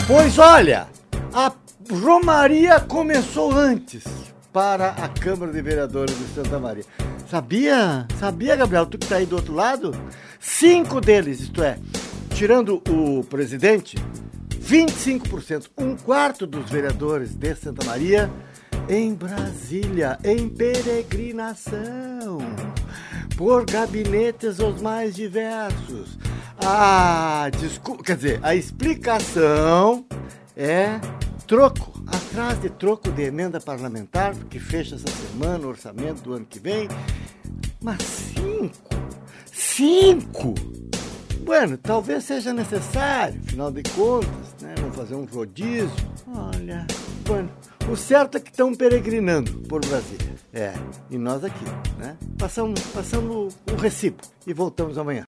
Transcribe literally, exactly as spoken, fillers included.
Pois olha, a romaria começou antes para a Câmara de Vereadores de Santa Maria. Sabia? Sabia, Gabriel? Tu que tá aí do outro lado? Cinco deles, isto é, tirando o presidente, vinte e cinco por cento, um quarto dos vereadores de Santa Maria em Brasília, em peregrinação, por gabinetes os mais diversos. Ah, desculpa, quer dizer, a explicação é troco, atrás de troco de emenda parlamentar, que fecha essa semana o orçamento do ano que vem. Mas cinco, cinco, bueno, talvez seja necessário, afinal de contas, né, vamos fazer um rodízio. Olha, bueno, o certo é que estão peregrinando por Brasília, é, e nós aqui, né, passamos, passamos o recibo e voltamos amanhã.